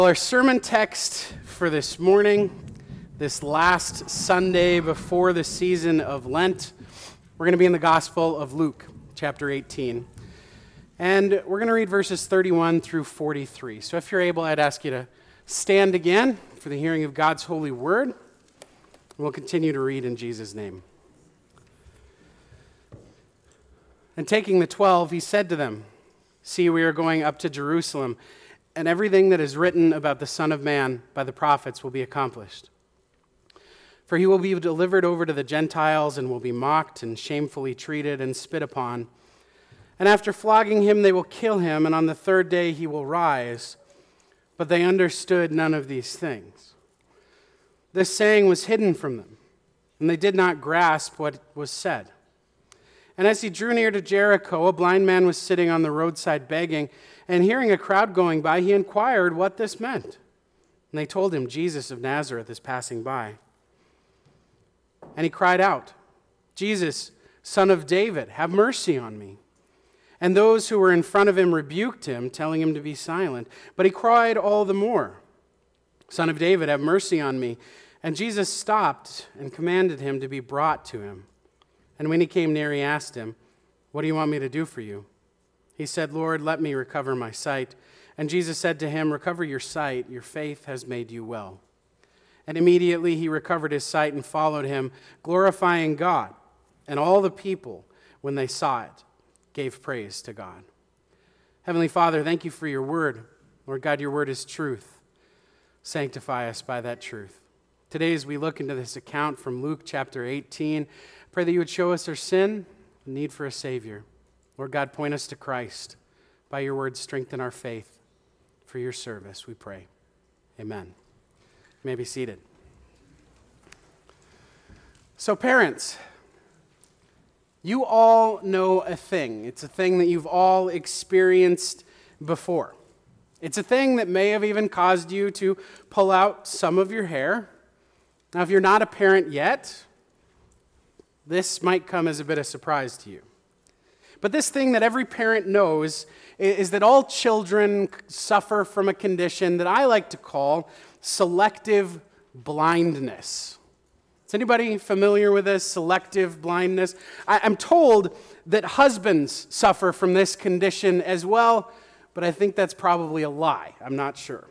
Well, our sermon text for this morning, this last Sunday before the season of Lent, we're going to be in the Gospel of Luke, chapter 18. And we're going to read verses 31 through 43. So if you're able, I'd ask you to stand again for the hearing of God's holy word. And we'll continue to read in Jesus' name. And taking the 12, he said to them, "See, we are going up to Jerusalem, and everything that is written about the Son of Man by the prophets will be accomplished. For he will be delivered over to the Gentiles and will be mocked and shamefully treated and spit upon. And after flogging him, they will kill him, and on the third day he will rise." But they understood none of these things. This saying was hidden from them, and they did not grasp what was said. And as he drew near to Jericho, a blind man was sitting on the roadside begging, and hearing a crowd going by, he inquired what this meant. And they told him, "Jesus of Nazareth is passing by." And he cried out, "Jesus, Son of David, have mercy on me." And those who were in front of him rebuked him, telling him to be silent. But he cried all the more, "Son of David, have mercy on me." And Jesus stopped and commanded him to be brought to him. And when he came near, he asked him, "What do you want me to do for you?" He said, "Lord, let me recover my sight." And Jesus said to him, "Recover your sight, your faith has made you well." And immediately he recovered his sight and followed him, glorifying God. And all the people, when they saw it, gave praise to God. Heavenly Father, thank you for your word. Lord God, your word is truth. Sanctify us by that truth. Today, as we look into this account from Luke chapter 18, pray that you would show us our sin and need for a Savior. Lord God, point us to Christ. By your word, strengthen our faith. For your service, we pray. Amen. You may be seated. So parents, you all know a thing. It's a thing that you've all experienced before. It's a thing that may have even caused you to pull out some of your hair. Now, if you're not a parent yet, this might come as a bit of surprise to you. But this thing that every parent knows is that all children suffer from a condition that I like to call selective blindness. Is anybody familiar with this, selective blindness? I'm told that husbands suffer from this condition as well, but I think that's probably a lie. I'm not sure.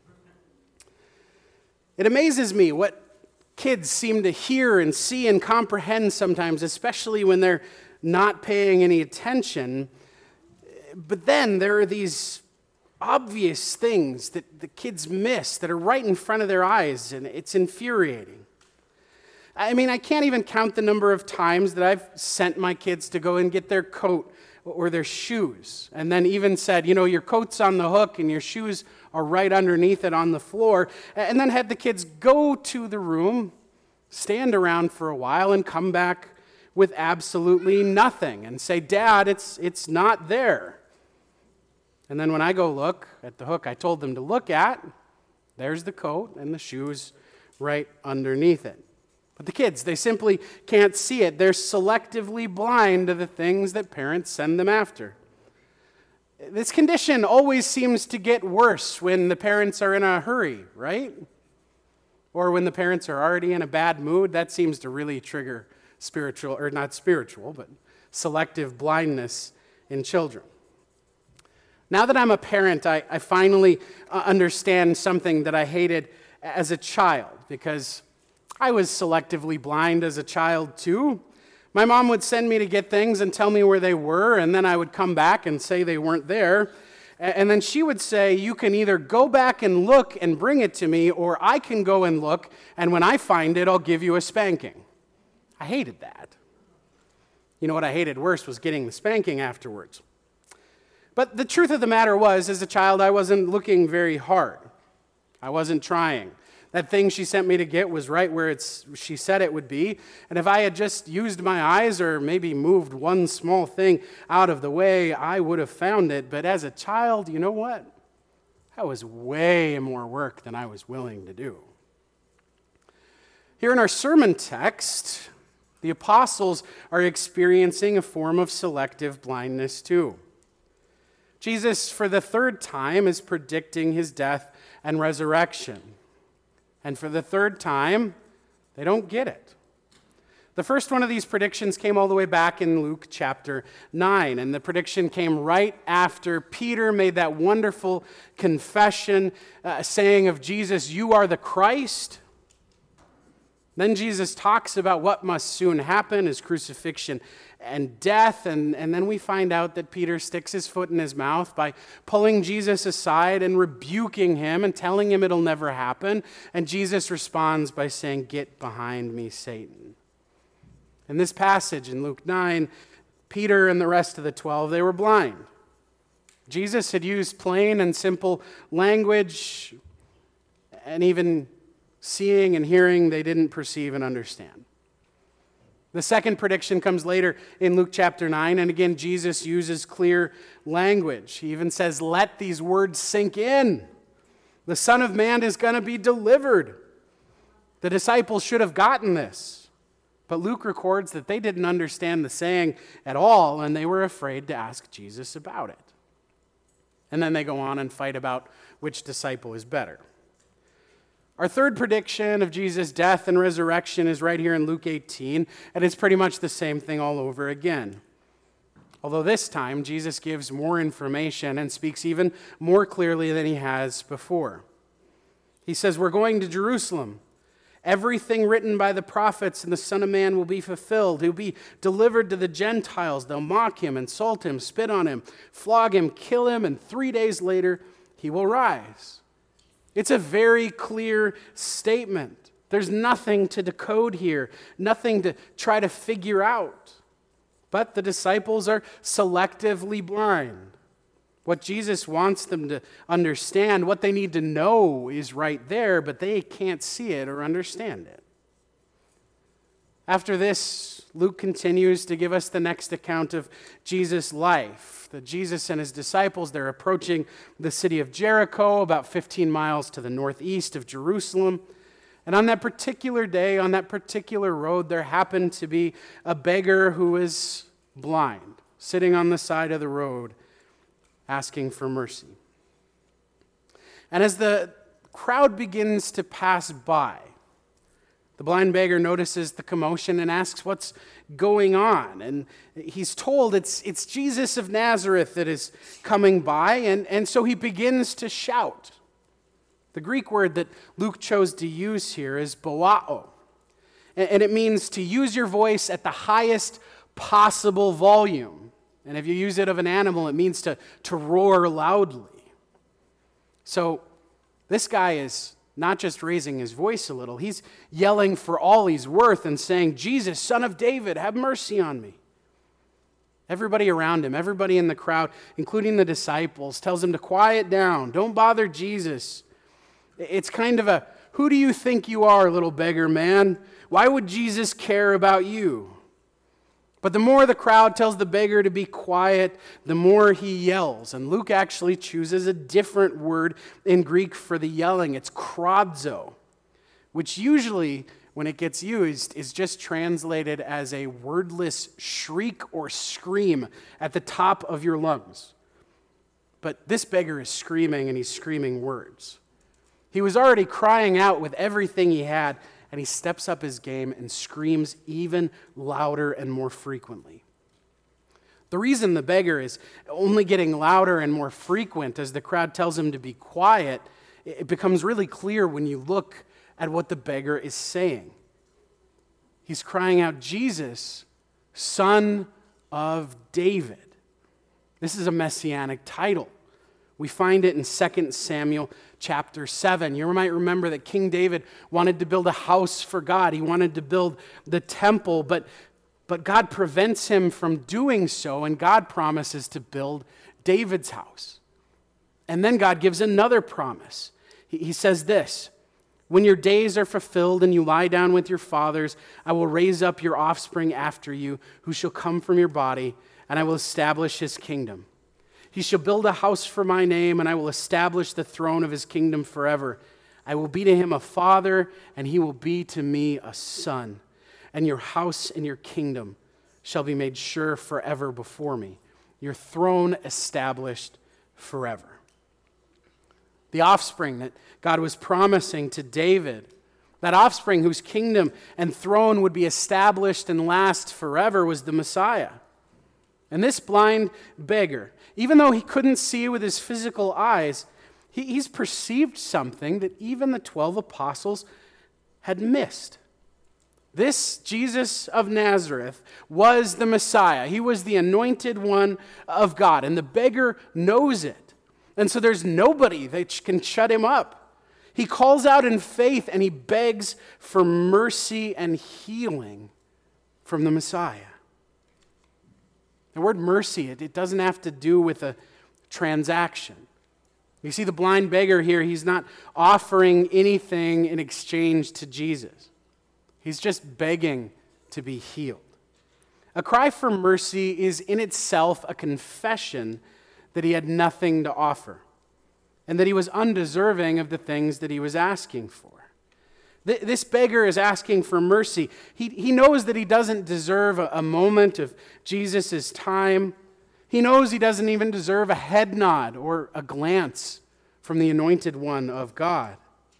It amazes me what kids seem to hear and see and comprehend sometimes, especially when they're not paying any attention. But then there are these obvious things that the kids miss that are right in front of their eyes, and it's infuriating. I mean, I can't even count the number of times that I've sent my kids to go and get their coat or their shoes, and then even said, your coat's on the hook and your shoes are right underneath it on the floor, and then had the kids go to the room, stand around for a while, and come back with absolutely nothing and say, "Dad, it's not there." And then when I go look at the hook I told them to look at, there's the coat and the shoes right underneath it. But the kids, they simply can't see it. They're selectively blind to the things that parents send them after. This condition always seems to get worse when the parents are in a hurry, right? Or when the parents are already in a bad mood. That seems to really trigger selective blindness in children. Now that I'm a parent, I finally understand something that I hated as a child, because I was selectively blind as a child too. My mom would send me to get things and tell me where they were, and then I would come back and say they weren't there. And then she would say, "You can either go back and look and bring it to me, or I can go and look, and when I find it, I'll give you a spanking." I hated that. You know what I hated worse was getting the spanking afterwards. But the truth of the matter was, as a child, I wasn't looking very hard. I wasn't trying. That thing she sent me to get was right where she said it would be. And if I had just used my eyes or maybe moved one small thing out of the way, I would have found it. But as a child, you know what? That was way more work than I was willing to do. Here in our sermon text, the apostles are experiencing a form of selective blindness too. Jesus, for the third time, is predicting his death and resurrection. And for the third time, they don't get it. The first one of these predictions came all the way back in Luke chapter 9, and the prediction came right after Peter made that wonderful confession saying of Jesus, "You are the Christ." Then Jesus talks about what must soon happen, his crucifixion and death, and then we find out that Peter sticks his foot in his mouth by pulling Jesus aside and rebuking him and telling him it'll never happen, and Jesus responds by saying, "Get behind me, Satan." In this passage in Luke 9, Peter and the rest of the 12, they were blind. Jesus had used plain and simple language, and even seeing and hearing, they didn't perceive and understand. The second prediction comes later in Luke chapter 9, and again, Jesus uses clear language. He even says, "Let these words sink in. The Son of Man is going to be delivered." The disciples should have gotten this, but Luke records that they didn't understand the saying at all, and they were afraid to ask Jesus about it. And then they go on and fight about which disciple is better. Our third prediction of Jesus' death and resurrection is right here in Luke 18, and it's pretty much the same thing all over again. Although this time, Jesus gives more information and speaks even more clearly than he has before. He says, "We're going to Jerusalem. Everything written by the prophets and the Son of Man will be fulfilled. He'll be delivered to the Gentiles. They'll mock him, insult him, spit on him, flog him, kill him, and 3 days later, he will rise." It's a very clear statement. There's nothing to decode here, nothing to try to figure out. But the disciples are selectively blind. What Jesus wants them to understand, what they need to know is right there, but they can't see it or understand it. After this, Luke continues to give us the next account of Jesus' life. That Jesus and his disciples, they're approaching the city of Jericho, about 15 miles to the northeast of Jerusalem. And on that particular day, on that particular road, there happened to be a beggar who was blind, sitting on the side of the road, asking for mercy. And as the crowd begins to pass by, the blind beggar notices the commotion and asks what's going on. And he's told it's Jesus of Nazareth that is coming by, and so he begins to shout. The Greek word that Luke chose to use here is boao, and it means to use your voice at the highest possible volume. And if you use it of an animal, it means to roar loudly. So this guy is not just raising his voice a little, he's yelling for all he's worth and saying, "Jesus, Son of David, have mercy on me." Everybody around him, everybody in the crowd, including the disciples, tells him to quiet down. Don't bother Jesus. It's kind of a, "Who do you think you are, little beggar man? Why would Jesus care about you?" But the more the crowd tells the beggar to be quiet, the more he yells. And Luke actually chooses a different word in Greek for the yelling. It's kradzo, which usually, when it gets used, is just translated as a wordless shriek or scream at the top of your lungs. But this beggar is screaming, and he's screaming words. He was already crying out with everything he had, and he steps up his game and screams even louder and more frequently. The reason the beggar is only getting louder and more frequent as the crowd tells him to be quiet, it becomes really clear when you look at what the beggar is saying. He's crying out, "Jesus, Son of David." This is a messianic title. We find it in 2 Samuel chapter 7. You might remember that King David wanted to build a house for God. He wanted to build the temple, but God prevents him from doing so, and God promises to build David's house. And then God gives another promise. He says this, "When your days are fulfilled and you lie down with your fathers, I will raise up your offspring after you, who shall come from your body, and I will establish his kingdom. He shall build a house for my name, and I will establish the throne of his kingdom forever. I will be to him a father, and he will be to me a son. And your house and your kingdom shall be made sure forever before me, your throne established forever." the offspring that God was promising to David, that offspring whose kingdom and throne would be established and last forever, was the Messiah. And this blind beggar, even though he couldn't see with his physical eyes, he's perceived something that even the 12 apostles had missed. This Jesus of Nazareth was the Messiah. He was the anointed one of God, and the beggar knows it. And so there's nobody that can shut him up. He calls out in faith and he begs for mercy and healing from the Messiah. The word mercy, it doesn't have to do with a transaction. You see the blind beggar here, he's not offering anything in exchange to Jesus. He's just begging to be healed. A cry for mercy is in itself a confession that he had nothing to offer and that he was undeserving of the things that he was asking for. This beggar is asking for mercy. He knows that he doesn't deserve a moment of Jesus' time. He knows he doesn't even deserve a head nod or a glance from the anointed one of God.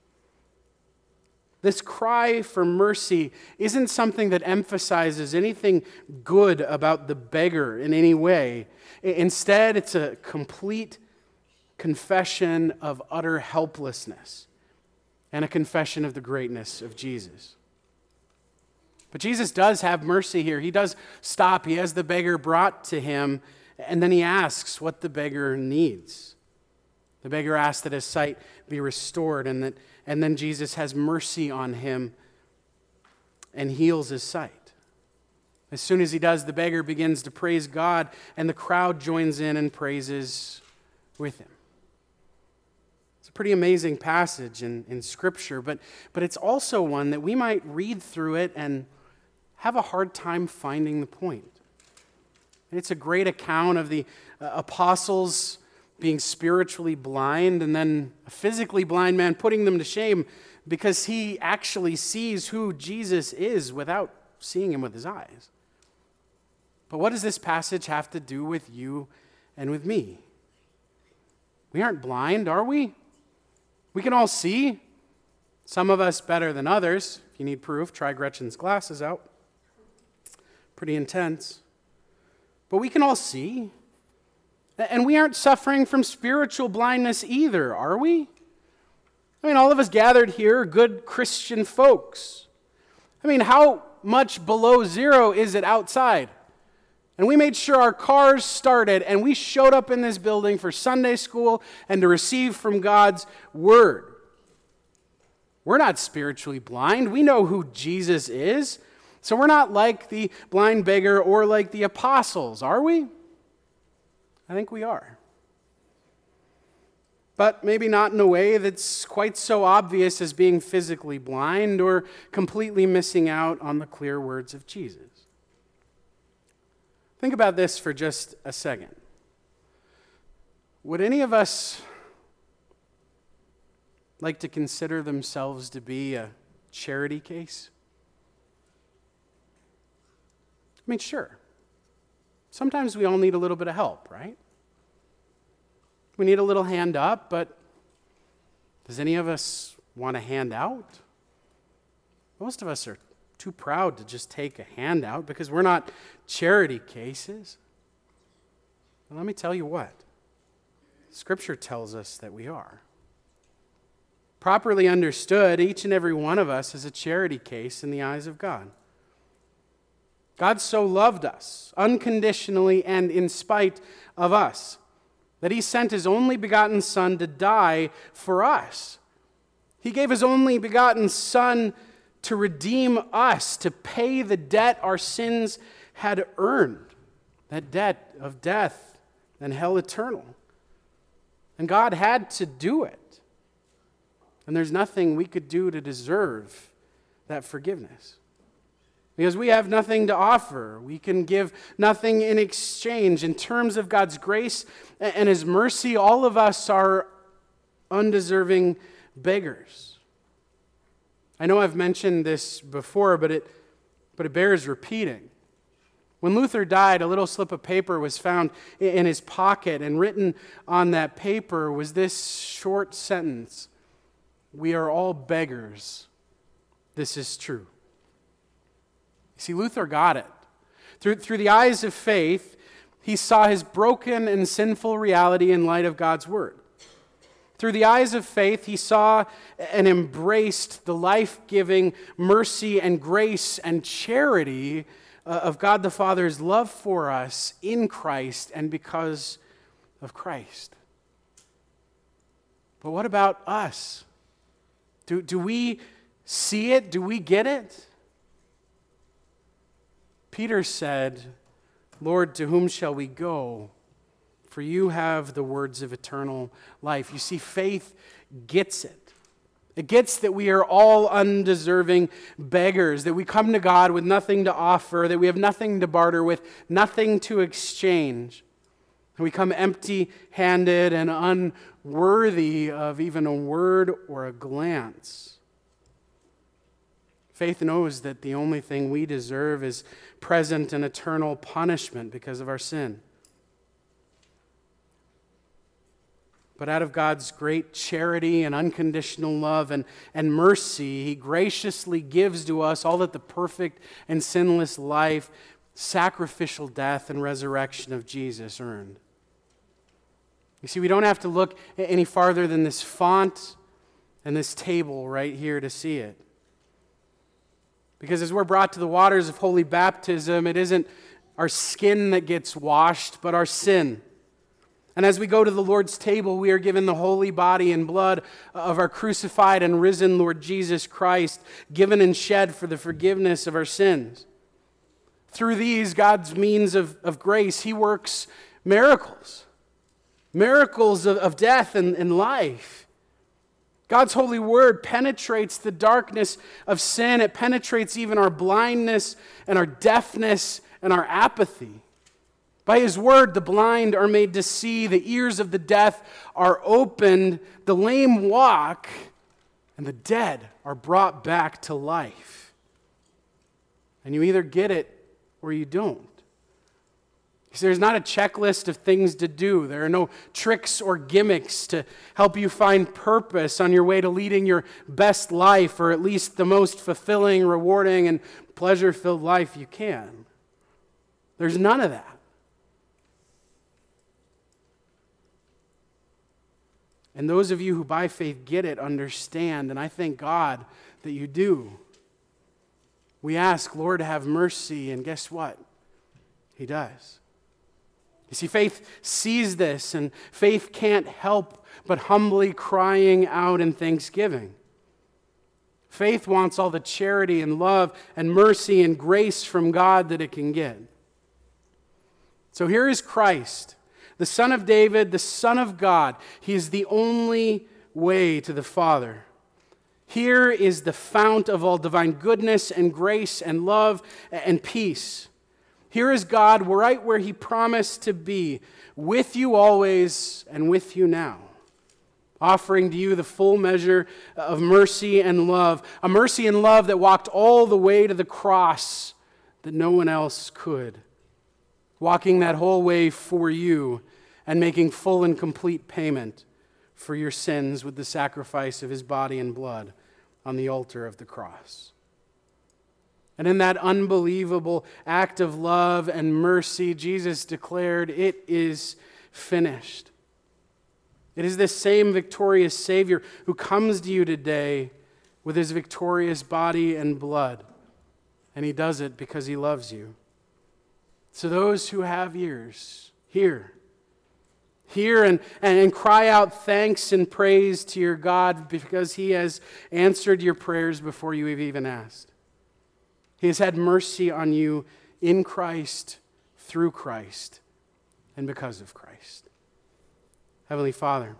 This cry for mercy isn't something that emphasizes anything good about the beggar in any way. Instead, it's a complete confession of utter helplessness and a confession of the greatness of Jesus. But Jesus does have mercy here. He does stop. He has the beggar brought to him, and then he asks what the beggar needs. The beggar asks that his sight be restored, and then Jesus has mercy on him and heals his sight. As soon as he does, the beggar begins to praise God, and the crowd joins in and praises with him. It's a pretty amazing passage in Scripture, but it's also one that we might read through it and have a hard time finding the point. It's a great account of the apostles being spiritually blind and then a physically blind man putting them to shame because he actually sees who Jesus is without seeing him with his eyes. But what does this passage have to do with you and with me? We aren't blind, are we? We can all see. Some of us better than others. If you need proof, try Gretchen's glasses out. Pretty intense. But we can all see. And we aren't suffering from spiritual blindness either, are we? I mean, all of us gathered here are good Christian folks. I mean, how much below zero is it outside? And we made sure our cars started, and we showed up in this building for Sunday school and to receive from God's word. We're not spiritually blind. We know who Jesus is. So we're not like the blind beggar or like the apostles, are we? I think we are. But maybe not in a way that's quite so obvious as being physically blind or completely missing out on the clear words of Jesus. Think about this for just a second. Would any of us like to consider themselves to be a charity case? I mean, sure. Sometimes we all need a little bit of help, right? We need a little hand up, but does any of us want a hand out? Most of us are too proud to just take a handout because we're not charity cases. Well, let me tell you what. Scripture tells us that we are. Properly understood, each and every one of us is a charity case in the eyes of God. God so loved us unconditionally and in spite of us that he sent his only begotten Son to die for us. He gave his only begotten Son to redeem us, to pay the debt our sins had earned, that debt of death and hell eternal. And God had to do it. And there's nothing we could do to deserve that forgiveness. Because we have nothing to offer. We can give nothing in exchange. In terms of God's grace and his mercy, all of us are undeserving beggars. I know I've mentioned this before, but it bears repeating. When Luther died, a little slip of paper was found in his pocket, and written on that paper was this short sentence: "We are all beggars. This is true." You see, Luther got it. Through the eyes of faith, he saw his broken and sinful reality in light of God's word. Through the eyes of faith, he saw and embraced the life-giving mercy and grace and charity of God the Father's love for us in Christ and because of Christ. But what about us? Do we see it? Do we get it? Peter said, "Lord, to whom shall we go? For you have the words of eternal life." You see, faith gets it. It gets that we are all undeserving beggars, that we come to God with nothing to offer, that we have nothing to barter with, nothing to exchange. And we come empty-handed and unworthy of even a word or a glance. Faith knows that the only thing we deserve is present and eternal punishment because of our sin. But out of God's great charity and unconditional love and mercy, He graciously gives to us all that the perfect and sinless life, sacrificial death, and resurrection of Jesus earned. You see, we don't have to look any farther than this font and this table right here to see it. Because as we're brought to the waters of holy baptism, it isn't our skin that gets washed, but our sin. And as we go to the Lord's table, we are given the holy body and blood of our crucified and risen Lord Jesus Christ, given and shed for the forgiveness of our sins. Through these, God's means of grace, He works miracles. Miracles of death and life. God's holy word penetrates the darkness of sin. It penetrates even our blindness and our deafness and our apathy. By His word, the blind are made to see, the ears of the deaf are opened, the lame walk, and the dead are brought back to life. And you either get it or you don't. See, there's not a checklist of things to do. There are no tricks or gimmicks to help you find purpose on your way to leading your best life, or at least the most fulfilling, rewarding, and pleasure-filled life you can. There's none of that. And those of you who by faith get it understand, and I thank God that you do. We ask, Lord, have mercy, and guess what? He does. You see, faith sees this, and faith can't help but humbly crying out in thanksgiving. Faith wants all the charity and love and mercy and grace from God that it can get. So here is Christ, the Son of David, the Son of God. He is the only way to the Father. Here is the fount of all divine goodness and grace and love and peace. Here is God right where He promised to be, with you always and with you now, offering to you the full measure of mercy and love, a mercy and love that walked all the way to the cross that no one else could, walking that whole way for you and making full and complete payment for your sins with the sacrifice of His body and blood on the altar of the cross. And in that unbelievable act of love and mercy, Jesus declared, "It is finished." It is this same victorious Savior who comes to you today with His victorious body and blood. And He does it because He loves you. So those who have ears, hear. Hear and cry out thanks and praise to your God because He has answered your prayers before you have even asked. He has had mercy on you in Christ, through Christ, and because of Christ. Heavenly Father,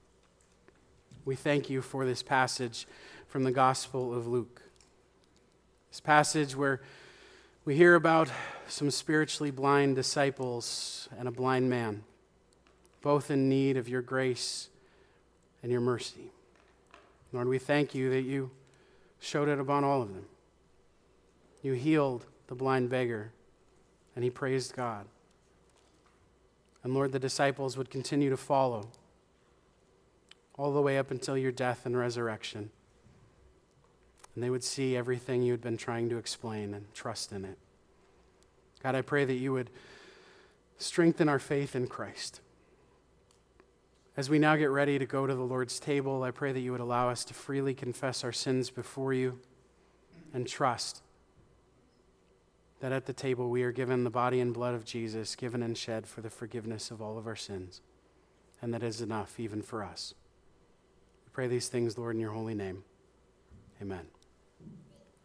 we thank you for this passage from the Gospel of Luke. This passage where we hear about some spiritually blind disciples and a blind man, both in need of your grace and your mercy. Lord, we thank you that you showed it upon all of them. You healed the blind beggar And he praised God. And Lord, the disciples would continue to follow all the way up until your death and resurrection. And they would see everything you had been trying to explain and trust in it. God, I pray that you would strengthen our faith in Christ. As we now get ready to go to the Lord's table, I pray that you would allow us to freely confess our sins before you and trust that at the table we are given the body and blood of Jesus, given and shed for the forgiveness of all of our sins. And that is enough even for us. We pray these things, Lord, in your holy name. Amen.